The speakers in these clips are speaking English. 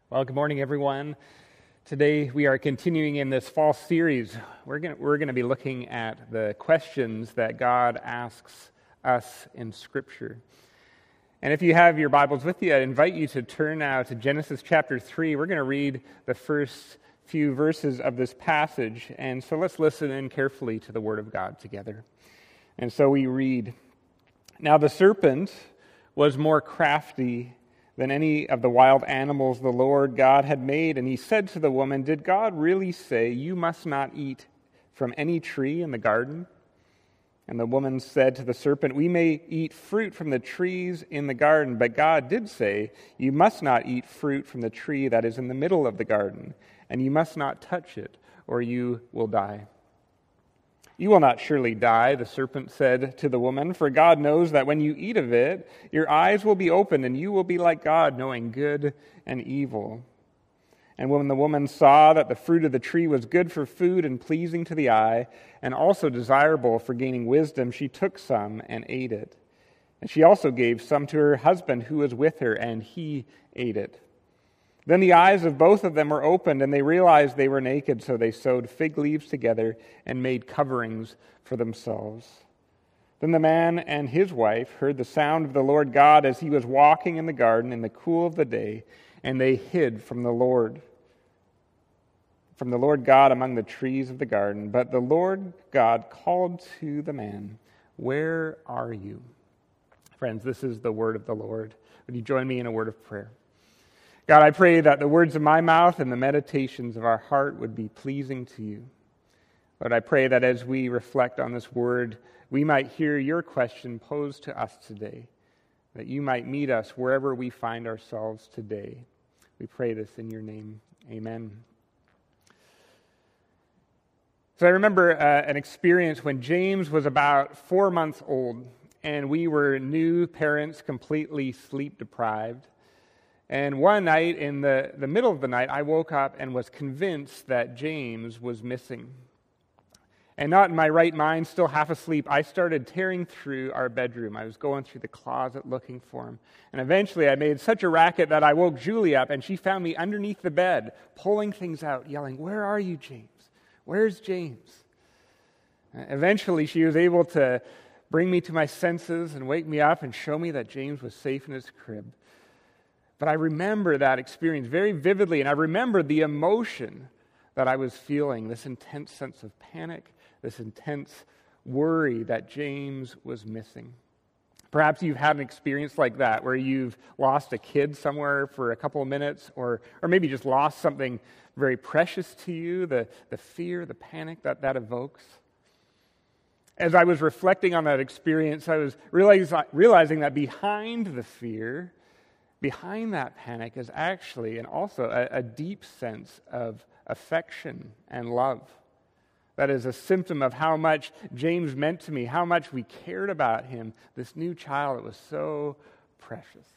Well, good morning, everyone. Today we are continuing in this fall series. We're going to be looking at the questions that God asks us in Scripture. And if you have your Bibles with you, I invite you to turn now to Genesis chapter 3. We're going to read the first few verses of this passage. And so let's listen in carefully to the Word of God together. And so we read, "Now the serpent was more crafty than any of the wild animals the Lord God had made. And he said to the woman, 'Did God really say, you must not eat from any tree in the garden?' And the woman said to the serpent, 'We may eat fruit from the trees in the garden, but God did say, you must not eat fruit from the tree that is in the middle of the garden, and you must not touch it, or you will die.' 'You will not surely die,' the serpent said to the woman, 'for God knows that when you eat of it, your eyes will be opened, and you will be like God, knowing good and evil.' And when the woman saw that the fruit of the tree was good for food and pleasing to the eye, and also desirable for gaining wisdom, she took some and ate it. And she also gave some to her husband who was with her, and he ate it. Then the eyes of both of them were opened, and they realized they were naked, so they sewed fig leaves together and made coverings for themselves. Then the man and his wife heard the sound of the Lord God as he was walking in the garden in the cool of the day, and they hid from the Lord God among the trees of the garden. But the Lord God called to the man, 'Where are you?'" Friends, this is the word of the Lord. Would you join me in a word of prayer? God, I pray that the words of my mouth and the meditations of our heart would be pleasing to you. Lord, I pray that as we reflect on this word, we might hear your question posed to us today, that you might meet us wherever we find ourselves today. We pray this in your name. Amen. So I remember an experience when James was about 4 months old, and we were new parents, completely sleep deprived. And one night, in the middle of the night, I woke up and was convinced that James was missing. And not in my right mind, still half asleep, I started tearing through our bedroom. I was going through the closet looking for him. And eventually I made such a racket that I woke Julie up, and she found me underneath the bed, pulling things out, yelling, "Where are you, James? Where's James?" Eventually she was able to bring me to my senses and wake me up and show me that James was safe in his crib. But I remember that experience very vividly, and I remember the emotion that I was feeling, this intense sense of panic, this intense worry that James was missing. Perhaps you've had an experience like that, where you've lost a kid somewhere for a couple of minutes, or maybe just lost something very precious to you, the fear, the panic that evokes. As I was reflecting on that experience, I was realizing that behind the fear, behind that panic is actually and also a deep sense of affection and love. That is a symptom of how much James meant to me, how much we cared about him, this new child that was so precious.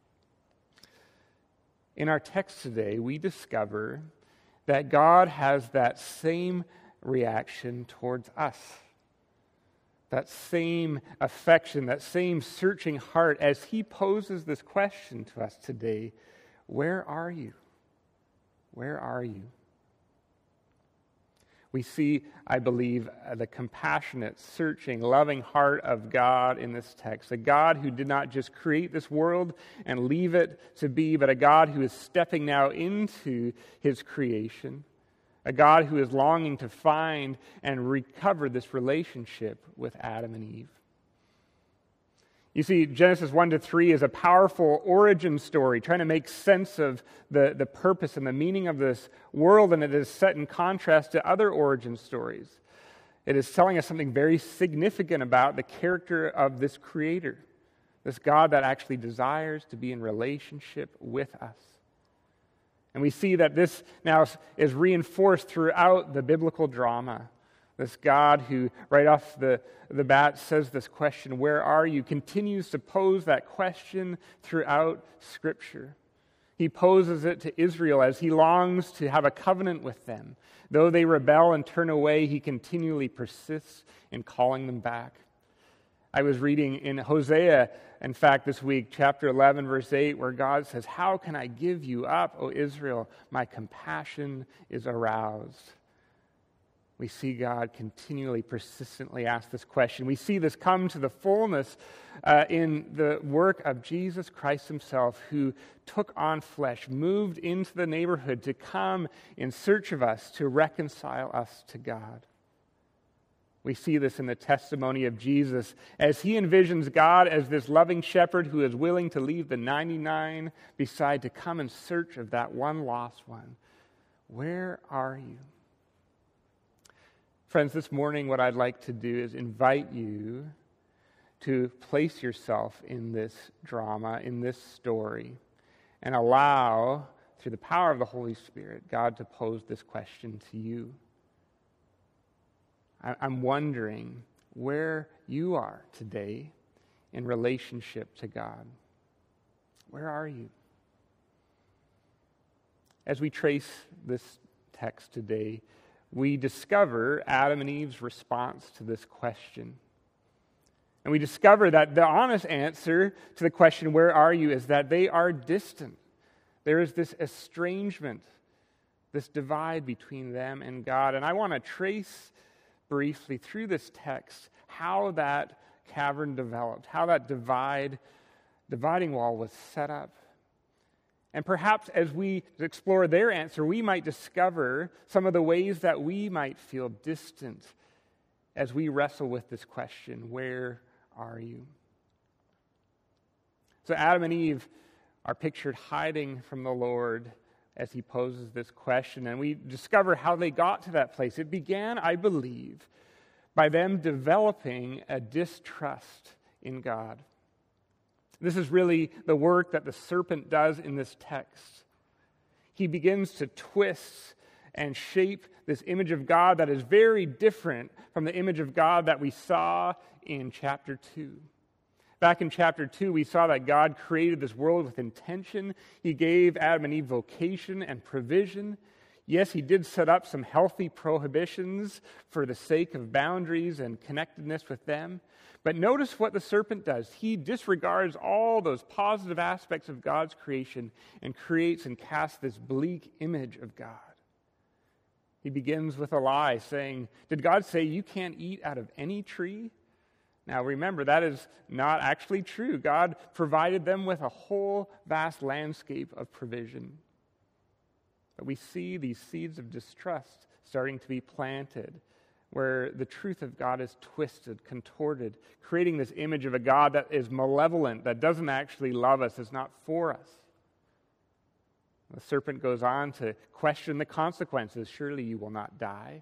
In our text today, we discover that God has that same reaction towards us. That same affection, that same searching heart as he poses this question to us today, "Where are you? Where are you?" We see, I believe, the compassionate, searching, loving heart of God in this text. A God who did not just create this world and leave it to be, but a God who is stepping now into his creation. A God who is longing to find and recover this relationship with Adam and Eve. You see, Genesis 1-3 is a powerful origin story, trying to make sense of the purpose and the meaning of this world, and it is set in contrast to other origin stories. It is telling us something very significant about the character of this Creator, this God that actually desires to be in relationship with us. And we see that this now is reinforced throughout the biblical drama. This God who, right off the bat, says this question, "Where are you?" continues to pose that question throughout Scripture. He poses it to Israel as he longs to have a covenant with them. Though they rebel and turn away, he continually persists in calling them back. I was reading in Hosea, in fact, this week, chapter 11, verse 8, where God says, "How can I give you up, O Israel? My compassion is aroused." We see God continually, persistently ask this question. We see this come to the fullness in the work of Jesus Christ himself, who took on flesh, moved into the neighborhood to come in search of us, to reconcile us to God. We see this in the testimony of Jesus as he envisions God as this loving shepherd who is willing to leave the 99 beside to come in search of that one lost one. Where are you? Friends, this morning what I'd like to do is invite you to place yourself in this drama, in this story, and allow, through the power of the Holy Spirit, God to pose this question to you. I'm wondering where you are today in relationship to God. Where are you? As we trace this text today, we discover Adam and Eve's response to this question. And we discover that the honest answer to the question, where are you, is that they are distant. There is this estrangement, this divide between them and God. And I want to trace briefly through this text how that cavern developed, how that dividing wall was set up. And perhaps as we explore their answer, we might discover some of the ways that we might feel distant as we wrestle with this question, where are you? So Adam and Eve are pictured hiding from the Lord as he poses this question, and we discover how they got to that place. It began, I believe, by them developing a distrust in God. This is really the work that the serpent does in this text. He begins to twist and shape this image of God that is very different from the image of God that we saw in chapter 2. Back in chapter 2, we saw that God created this world with intention. He gave Adam and Eve vocation and provision. Yes, he did set up some healthy prohibitions for the sake of boundaries and connectedness with them. But notice what the serpent does. He disregards all those positive aspects of God's creation and creates and casts this bleak image of God. He begins with a lie, saying, "Did God say you can't eat out of any tree?" Now remember, that is not actually true. God provided them with a whole vast landscape of provision. But we see these seeds of distrust starting to be planted, where the truth of God is twisted, contorted, creating this image of a God that is malevolent, that doesn't actually love us, is not for us. The serpent goes on to question the consequences. Surely you will not die.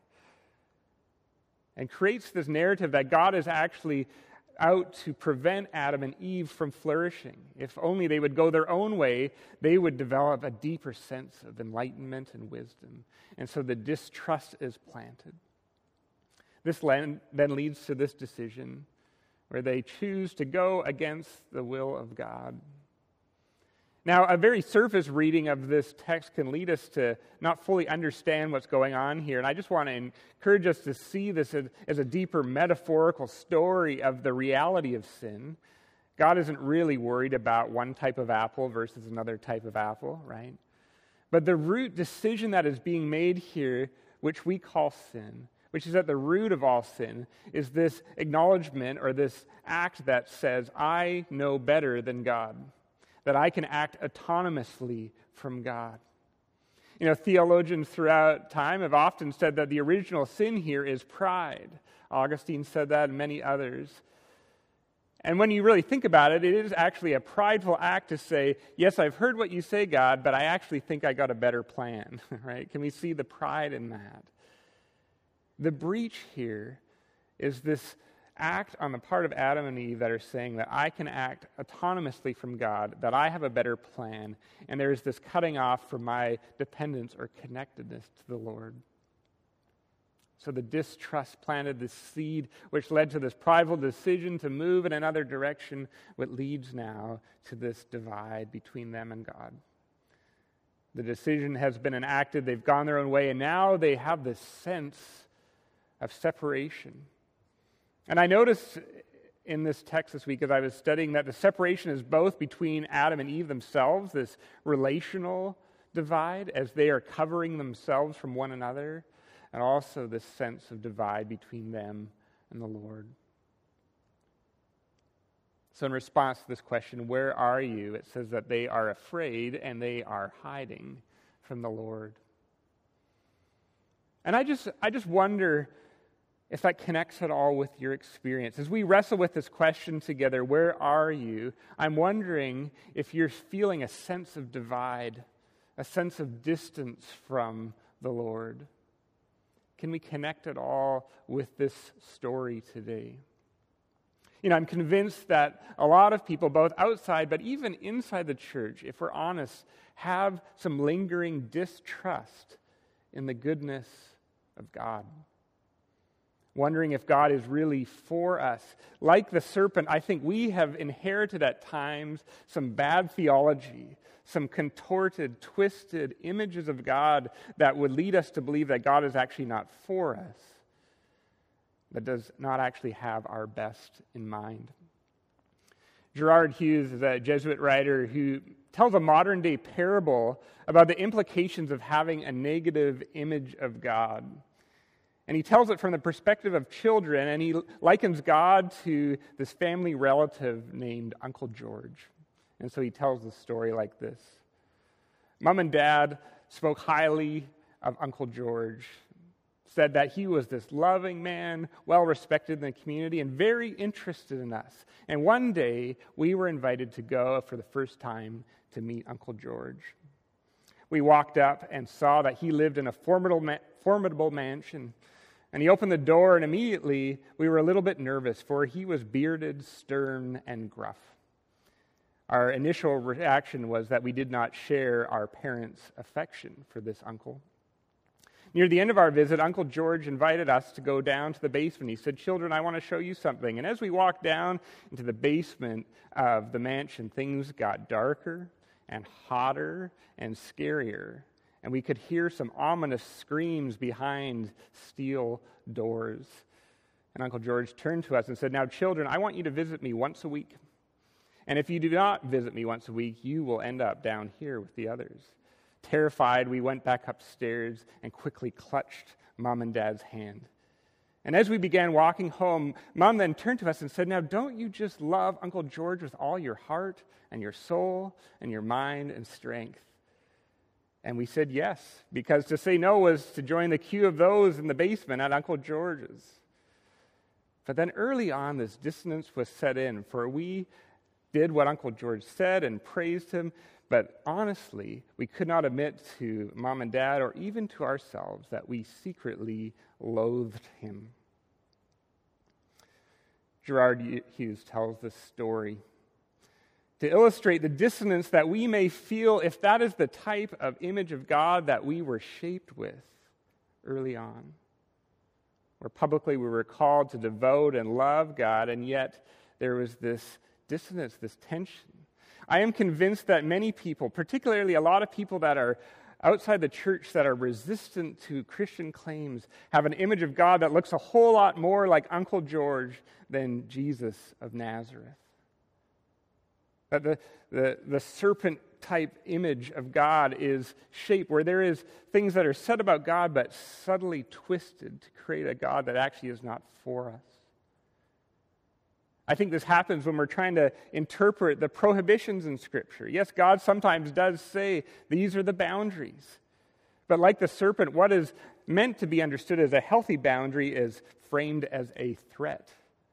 And creates this narrative that God is actually out to prevent Adam and Eve from flourishing. If only they would go their own way, they would develop a deeper sense of enlightenment and wisdom. And so the distrust is planted. This then leads to this decision where they choose to go against the will of God. Now, a very surface reading of this text can lead us to not fully understand what's going on here. And I just want to encourage us to see this as a deeper metaphorical story of the reality of sin. God isn't really worried about one type of apple versus another type of apple, right? But the root decision that is being made here, which we call sin, which is at the root of all sin, is this acknowledgement or this act that says, I know better than God, that I can act autonomously from God. You know, theologians throughout time have often said that the original sin here is pride. Augustine said that, and many others. And when you really think about it, it is actually a prideful act to say, yes, I've heard what you say, God, but I actually think I got a better plan, right? Can we see the pride in that? The breach here is this act on the part of Adam and Eve that are saying that I can act autonomously from God, that I have a better plan, and there is this cutting off from my dependence or connectedness to the Lord. So the distrust planted this seed, which led to this prideful decision to move in another direction, what leads now to this divide between them and God. The decision has been enacted, they've gone their own way, and now they have this sense of separation. And I notice in this text this week as I was studying that the separation is both between Adam and Eve themselves, this relational divide as they are covering themselves from one another, and also this sense of divide between them and the Lord. So in response to this question, where are you? It says that they are afraid and they are hiding from the Lord. And I just wonder if that connects at all with your experience. As we wrestle with this question together, where are you? I'm wondering if you're feeling a sense of divide, a sense of distance from the Lord. Can we connect at all with this story today? I'm convinced that a lot of people, both outside but even inside the church, if we're honest, have some lingering distrust in the goodness of God. Wondering if God is really for us. Like the serpent, I think we have inherited at times some bad theology, some contorted, twisted images of God that would lead us to believe that God is actually not for us, that does not actually have our best in mind. Gerard Hughes is a Jesuit writer who tells a modern-day parable about the implications of having a negative image of God. And he tells it from the perspective of children, and he likens God to this family relative named Uncle George. And so he tells the story like this. Mom and Dad spoke highly of Uncle George, said that he was this loving man, well-respected in the community, and very interested in us. And one day, we were invited to go for the first time to meet Uncle George. We walked up and saw that he lived in a formidable mansion. And he opened the door, and immediately we were a little bit nervous, for he was bearded, stern, and gruff. Our initial reaction was that we did not share our parents' affection for this uncle. Near the end of our visit, Uncle George invited us to go down to the basement. He said, "Children, I want to show you something." And as we walked down into the basement of the mansion, things got darker and hotter and scarier. And we could hear some ominous screams behind steel doors. And Uncle George turned to us and said, "Now, children, I want you to visit me once a week. And if you do not visit me once a week, you will end up down here with the others." Terrified, we went back upstairs and quickly clutched Mom and Dad's hand. And as we began walking home, Mom then turned to us and said, "Now, don't you just love Uncle George with all your heart and your soul and your mind and strength?" And we said yes, because to say no was to join the queue of those in the basement at Uncle George's. But then early on, this dissonance was set in, for we did what Uncle George said and praised him, but honestly, we could not admit to Mom and Dad or even to ourselves that we secretly loathed him. Gerard Hughes tells this story to illustrate the dissonance that we may feel if that is the type of image of God that we were shaped with early on, where publicly we were called to devote and love God, and yet there was this dissonance, this tension. I am convinced that many people, particularly a lot of people that are outside the church that are resistant to Christian claims, have an image of God that looks a whole lot more like Uncle George than Jesus of Nazareth. That the serpent-type image of God is shaped where there is things that are said about God but subtly twisted to create a God that actually is not for us. I think this happens when we're trying to interpret the prohibitions in Scripture. Yes, God sometimes does say these are the boundaries. But like the serpent, what is meant to be understood as a healthy boundary is framed as a threat.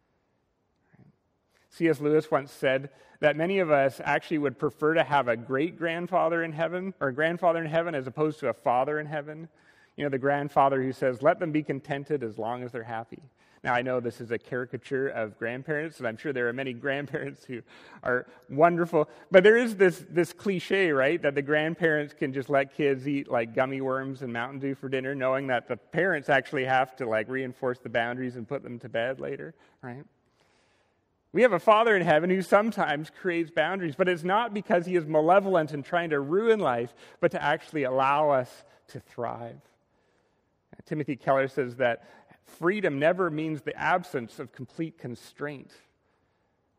C.S. Lewis once said that many of us actually would prefer to have a great-grandfather in heaven, or a grandfather in heaven, as opposed to a father in heaven. You know, the grandfather who says, "Let them be contented as long as they're happy." Now, I know this is a caricature of grandparents, and I'm sure there are many grandparents who are wonderful. But there is this cliche, right, that the grandparents can just let kids eat like gummy worms and Mountain Dew for dinner, knowing that the parents actually have to like reinforce the boundaries and put them to bed later, right? We have a Father in heaven who sometimes creates boundaries, but it's not because he is malevolent and trying to ruin life, but to actually allow us to thrive. Timothy Keller says that freedom never means the absence of complete constraint.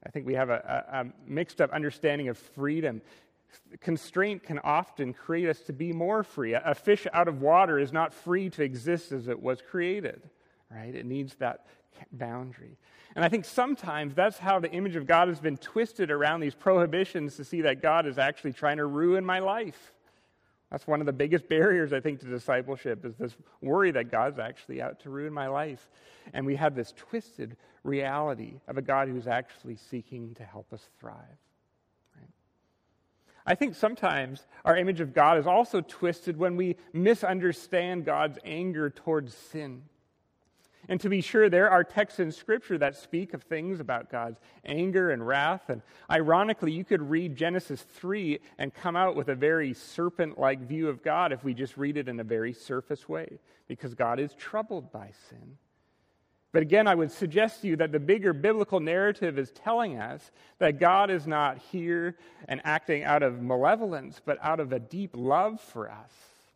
I think we have a mixed up understanding of freedom. Constraint can often create us to be more free. A fish out of water is not free to exist as it was created, right? It needs that boundary. And I think sometimes that's how the image of God has been twisted around these prohibitions to see that God is actually trying to ruin my life. That's one of the biggest barriers, I think, to discipleship, is this worry that God's actually out to ruin my life. And we have this twisted reality of a God who's actually seeking to help us thrive. Right? I think sometimes our image of God is also twisted when we misunderstand God's anger towards sin. And to be sure, there are texts in Scripture that speak of things about God's anger and wrath. And ironically, you could read Genesis 3 and come out with a very serpent-like view of God if we just read it in a very surface way, because God is troubled by sin. But again, I would suggest to you that the bigger biblical narrative is telling us that God is not here and acting out of malevolence, but out of a deep love for us.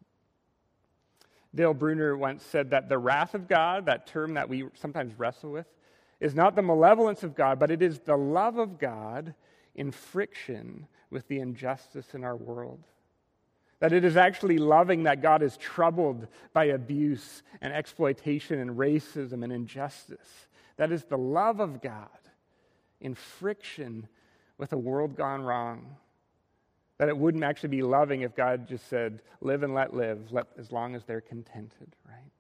Dale Bruner once said that the wrath of God, that term that we sometimes wrestle with, is not the malevolence of God, but it is the love of God in friction with the injustice in our world. That it is actually loving that God is troubled by abuse and exploitation and racism and injustice. That is the love of God in friction with a world gone wrong. That it wouldn't actually be loving if God just said, live and let live, as long as they're contented, right?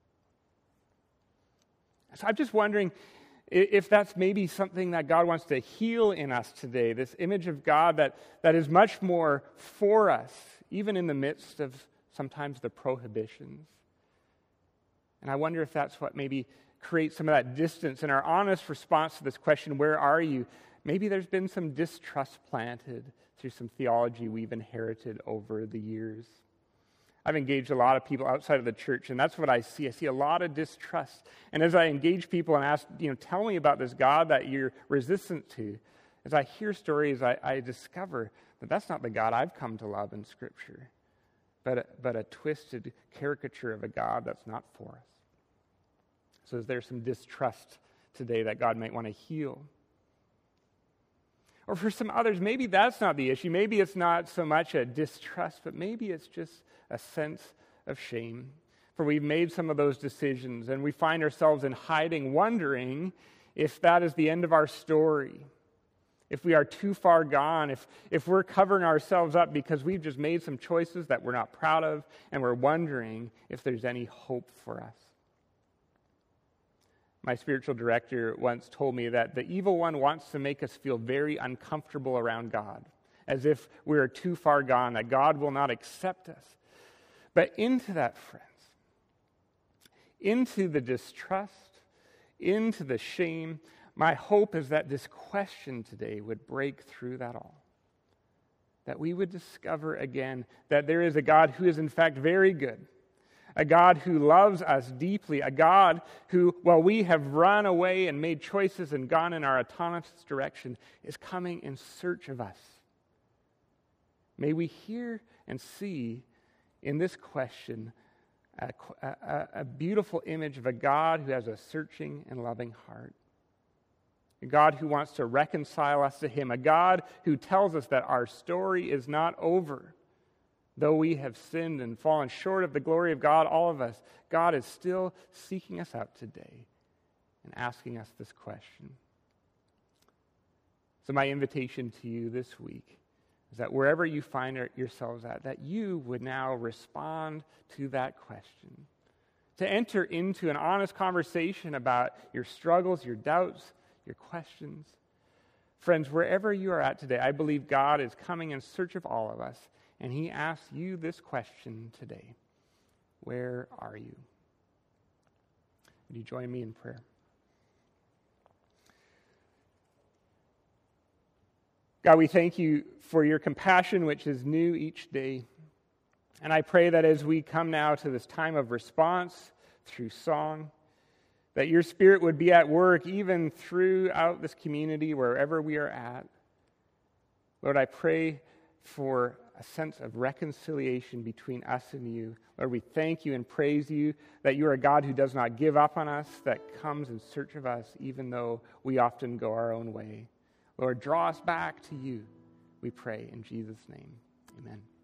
So I'm just wondering if that's maybe something that God wants to heal in us today, this image of God that is much more for us, even in the midst of sometimes the prohibitions. And I wonder if that's what maybe creates some of that distance. In our honest response to this question, where are you? Maybe there's been some distrust planted through some theology we've inherited over the years. I've engaged a lot of people outside of the church, and that's what I see. I see a lot of distrust. And as I engage people and ask, tell me about this God that you're resistant to, as I hear stories, I discover that that's not the God I've come to love in Scripture, but a twisted caricature of a God that's not for us. So is there some distrust today that God might want to heal? Or for some others, maybe that's not the issue. Maybe it's not so much a distrust, but maybe it's just a sense of shame. For we've made some of those decisions, and we find ourselves in hiding, wondering if that is the end of our story. If we are too far gone, if we're covering ourselves up because we've just made some choices that we're not proud of, and we're wondering if there's any hope for us. My spiritual director once told me that the evil one wants to make us feel very uncomfortable around God, as if we are too far gone, that God will not accept us. But into that, friends, into the distrust, into the shame, my hope is that this question today would break through that all. That we would discover again that there is a God who is in fact very good, a God who loves us deeply, a God who, while we have run away and made choices and gone in our autonomous direction, is coming in search of us. May we hear and see in this question a beautiful image of a God who has a searching and loving heart. A God who wants to reconcile us to Him. A God who tells us that our story is not over. Though we have sinned and fallen short of the glory of God, all of us, God is still seeking us out today and asking us this question. So my invitation to you this week is that wherever you find yourselves at, that you would now respond to that question. To enter into an honest conversation about your struggles, your doubts, your questions. Friends, wherever you are at today, I believe God is coming in search of all of us. And He asks you this question today. Where are you? Would you join me in prayer? God, we thank you for your compassion, which is new each day. And I pray that as we come now to this time of response through song, that your Spirit would be at work even throughout this community, wherever we are at. Lord, I pray for a sense of reconciliation between us and you. Lord, we thank you and praise you that you are a God who does not give up on us, that comes in search of us, even though we often go our own way. Lord, draw us back to you, we pray in Jesus' name. Amen.